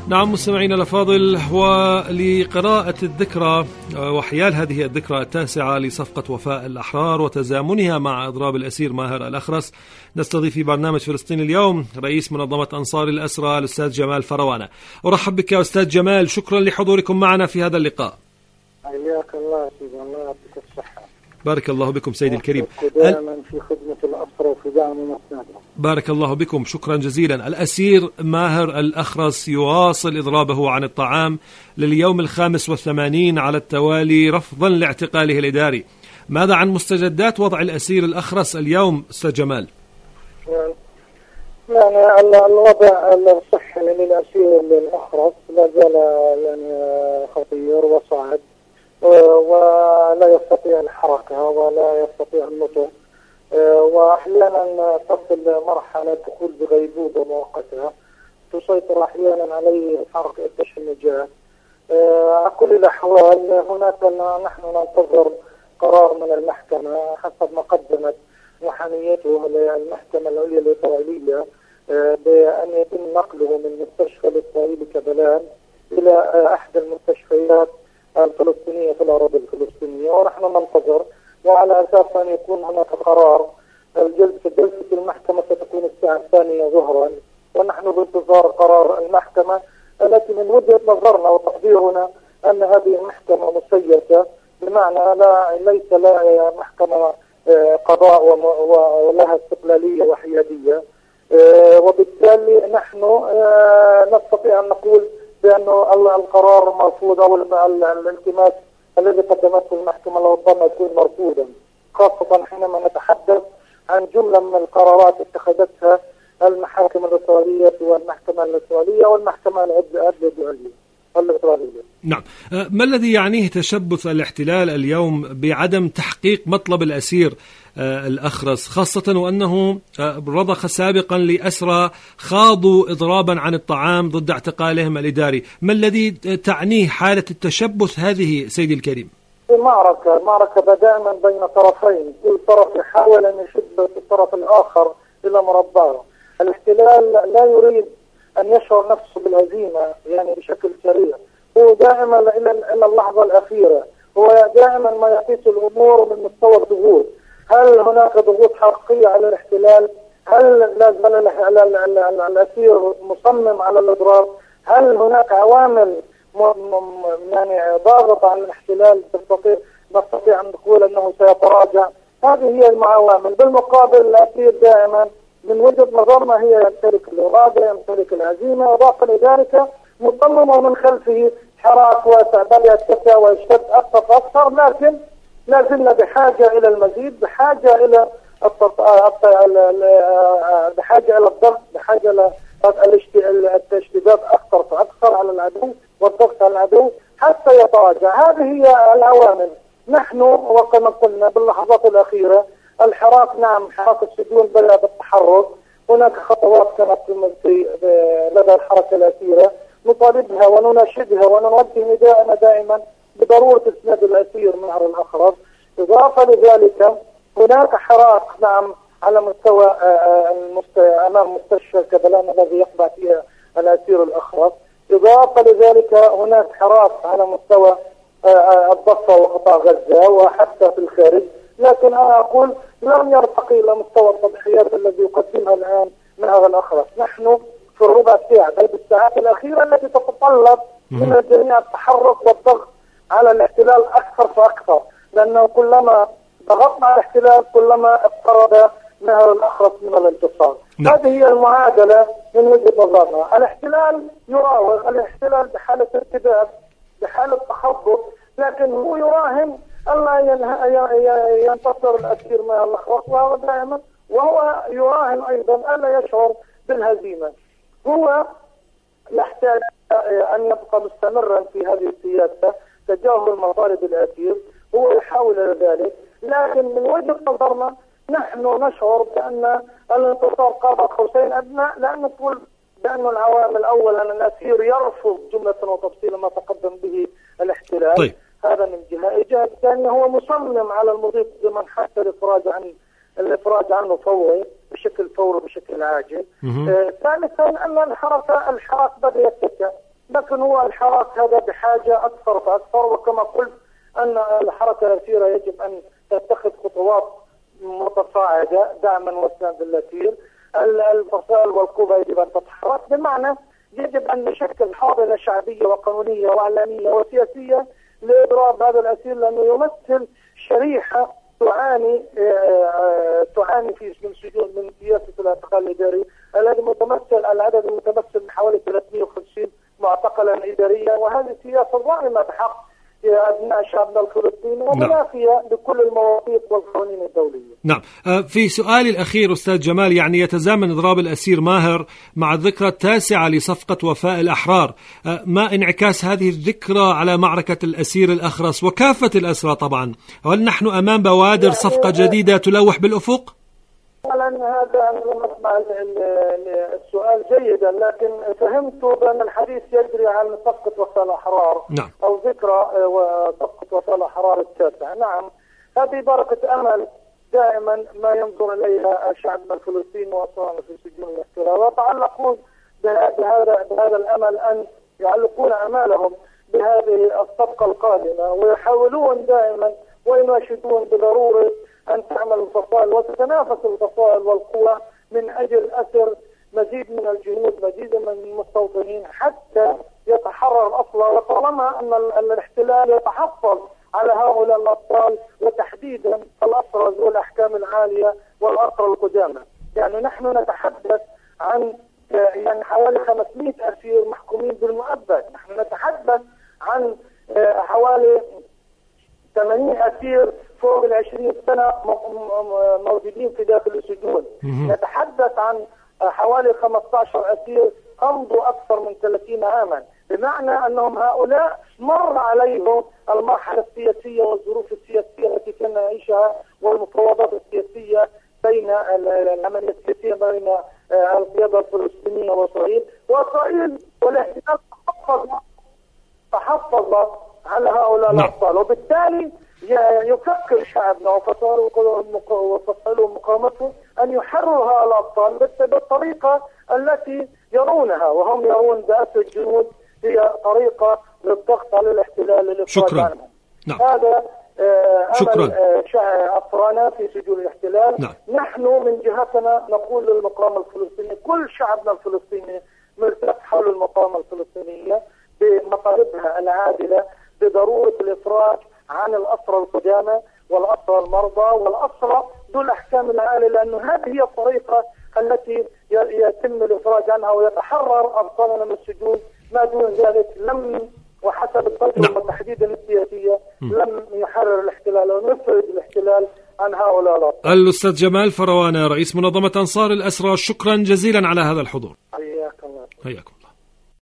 نعم مستمعينا الأفاضل، ولقراءة الذكرى وحيال هذه الذكرى التاسعة لصفقة وفاء الأحرار وتزامنها مع إضراب الأسير ماهر الأخرس، نستضيف في برنامج فلسطين اليوم رئيس منظمة أنصار الأسرى الأستاذ جمال فروانة. أرحب بك أستاذ جمال، شكرا لحضوركم معنا في هذا اللقاء. حياك الله سيدي، الله يعطيك الصحة. بارك الله بكم سيدي الكريم، دائما في خدمة الأسرى وفي دعم مساعدهم. بارك الله بكم، شكرا جزيلا. الأسير ماهر الأخرس يواصل إضرابه عن الطعام لليوم 85 على التوالي رفضا لاعتقاله الإداري. ماذا عن مستجدات وضع الأسير الأخرس اليوم أستاذ جمال؟ يعني الوضع الصحي للأسير الأخرس لا زال يعني خطير وصعب، ولا يستطيع الحركة ولا يستطيع النطق، وأحيانا تصل مرحلة دخول بغيبوبة مؤقتة تسيطر أحيانا عليه حركة التشنجات. على كل الأحوال هناك نحن ننتظر قرار من المحكمة حسب ما قدمت محاميته للمحكمة العليا الإسرائيلية بأن يتم نقله من مستشفى الإسرائيلي كبلان إلى أحد المستشفيات الفلسطينية في الأراضي الفلسطينية، ونحن ننتظر وعلى أساس أن يكون هناك قرار. جلسة المحكمة ستكون الساعة 2 ظهرا، ونحن بانتظار قرار المحكمة التي من وجهة نظرنا وتقديرنا أن هذه المحكمة مسيسة، بمعنى ليس لها محكمة قضاء ولها استقلالية وحيادية، وبالتالي نحن نستطيع أن نقول بأنه القرار مرفوض أو الالتماس الذي قدمته المحكمة لربما يكون مرفوضا، خاصة حينما نتحدث عن جملة من القرارات اتخذتها المحاكم الإسرائيلية والمحكمة الإسرائيلية والمحكمة الإسرائيلية. نعم، ما الذي يعنيه تشبث الاحتلال اليوم بعدم تحقيق مطلب الأسير الأخرس، خاصة وأنه رضخ سابقا لأسرى خاضوا إضرابا عن الطعام ضد اعتقالهم الإداري؟ ما الذي تعنيه حالة التشبث هذه سيدي الكريم؟ معركة دائما بين طرفين، كل طرف يحاول أن يشد الطرف الآخر إلى مربعه. الاحتلال لا يريد أن يشعر نفسه بالهزيمة يعني بشكل سريع، هو دائما إلى اللحظة الأخيرة، هو دائما ما يقيس الأمور من مستوى الضغوط. هل هناك ضغوط حقيقية على الاحتلال؟ هل لا زال الأسير مصمم على الإضراب؟ هل هناك عوامل يعني ضاغطة على الاحتلال نستطيع أن نقول أنه سيتراجع؟ هذه هي العوامل. بالمقابل الأسير دائما من وجهة نظرنا هي يمتلك الإرادة، يمتلك العزيمة، إضافة لذلك مصمم ومن خلفه حراك واسع بل يتسع ويشتد أكثر فأكثر، لكن لا زلنا بحاجة إلى المزيد، بحاجة إلى الضغط، بحاجة إلى الاشتداد أكثر فأكثر على العدو والضغط على العدو حتى يتراجع. هذه هي العوامل. نحن وكما قلنا باللحظات الأخيرة الحراك، نعم حراك السجون بدأ بالتحرك، هناك خطوات كانت لدى الحركة الأسيرة نطالبها ونناشدها ونوجه نداءنا دائما بضرورة إسناد الأسير ماهر الأخرس. إضافة لذلك هناك حراك نعم على مستوى أمام مستشفى كبلان الذي يخضع فيها الأسير الأخرس. إضافة لذلك هناك حراك على مستوى الضفة وقطاع غزة وحتى في الخارج، لكن أنا أقول لم يرتقي إلى مستوى التضحيات الذي يقدمها الآن ماهر الأخرس. نحن في الربع ساعة بل بالساعات الأخيرة التي تتطلب من الجميع التحرك والضغط على الاحتلال أكثر فأكثر، لأنه كلما ضغطنا على الاحتلال كلما اقترب ماهر الأخرس من الانتصار. هذه هي المعادلة من وجهة نظرنا. الاحتلال يراوغ، الاحتلال بحالة ارتباك، بحالة تخبط، لكن هو يراهن ألا ينتصر الأسير ماهر الأخرس، وهو دائما وهو يراهن أيضا ألا يشعر بالهزيمة. هو يحتاج أن يبقى مستمرا في هذه السياسة تجاهل مطالب الأسير، هو يحاول ذلك، لكن من وجهة نظرنا نحن نشعر بأن الانتصار قاب قوسين أدنى، لأن نقول بأن العوامل الأول أن الأسير يرفض جملة وتفصيل ما تقدم به الاحتلال. طيب. هذا من جهة. الجهة الثانية هو مصمم على المضي ضمن حتى الإفراج عنه فوري بشكل عاجل. ثالثا أن الحراك بدأ يتسع، ولكن هو الحراك هذا بحاجة أكثر فأكثر. وكما قلت أن الحركة الأسيرة يجب أن تتخذ خطوات متصاعدة دعما وسندا للأسير. الفصائل والقوى يجب أن تتحرك، بمعنى يجب أن نشكل حاضنة شعبية وقانونية وإعلامية وسياسية لإضراب هذا الأسير، لأنه يمثل شريحة تعاني في السجون من سياسة الاعتقال الإداري. العدد المتمثل من حوالي 350 معتقلا إداريا، وهذه سياسة ظالمة بحق أبناء شعبنا الفلسطيني ومنافية لكل المواثيق والقوانين الدولية. نعم. في سؤالي الأخير أستاذ جمال، يعني يتزامن إضراب الأسير ماهر مع الذكرى 9 لصفقة وفاء الأحرار، ما انعكاس هذه الذكرى على معركة الأسير الأخرس وكافة الأسرى طبعا؟ هل نحن أمام بوادر صفقة جديدة تلوح بالأفق؟ هذا أنا لم أسمع السؤال جيدا، لكن فهمت بأن الحديث يجري عن صفقة وفاء الأحرار. نعم. أو ذكرى صفقة وفاء الأحرار التاسع. نعم، هذه بركة أمل دائما ما ينظر إليها شعبنا الفلسطيني وأسرانا في سجون الاحتلال، ويتعلقون بهذا الأمل أن يعلقون أمالهم بهذه الصفقة القادمة، ويحاولون دائما ويناشدون بضرورة أن تعمل الفصائل وتتنافس الفصائل والقوى من أجل أسر مزيد من الجنود، مزيد من المستوطنين، حتى يتحرر الأصل. وطالما أن الاحتلال يتحفظ على هؤلاء الأطفال، وتحديدا الأسرى ذو الأحكام العالية والأسرى القدامى. يعني نحن نتحدث عن حوالي 500 أسير محكومين بالمؤبد. نحن نتحدث عن حوالي 80 أسير فوق 20 سنة موجودين في داخل السجون. نتحدث عن حوالي 15 أسير أمضوا أكثر من 30 عاما، بمعنى أنهم هؤلاء مر عليهم المرحلة السياسية والظروف السياسية التي كنا نعيشها، والمفاوضات السياسية بين العملية السياسية بين القيادة الفلسطينية وإسرائيل والاحتلال تحفظ على هؤلاء الأطفال. وبالتالي يفكر شعبنا وفصائله ومقاومته أن يحرروا هؤلاء الأطفال بالطريقة التي يرونها، وهم يرون بأسر الجنود هي طريقة للضغط على الاحتلال للإفراج عنهم. نعم. هذا شكرا. أسرانا في سجون الاحتلال. نعم. نحن من جهتنا نقول للمقاومة الفلسطينية، كل شعبنا الفلسطيني مرتاح حول المقاومة الفلسطينية بمطالبها العادلة بضرورة الإفراج عن الأسرى القدامى والأسرى المرضى والأسرى ذو الأحكام العالية، لأنه هذه هي الطريقة التي يتم الإفراج عنها ويتحرر أبطالنا من السجون. ما دون ذلك لم، وحسب التجربة تحديدا السياسية، لم يحرر الاحتلال ونفرد الاحتلال عن هؤلاء الأطفال. الأستاذ جمال فروانة رئيس منظمة أنصار الأسرى، شكرا جزيلا على هذا الحضور. حياكم الله. حياكم.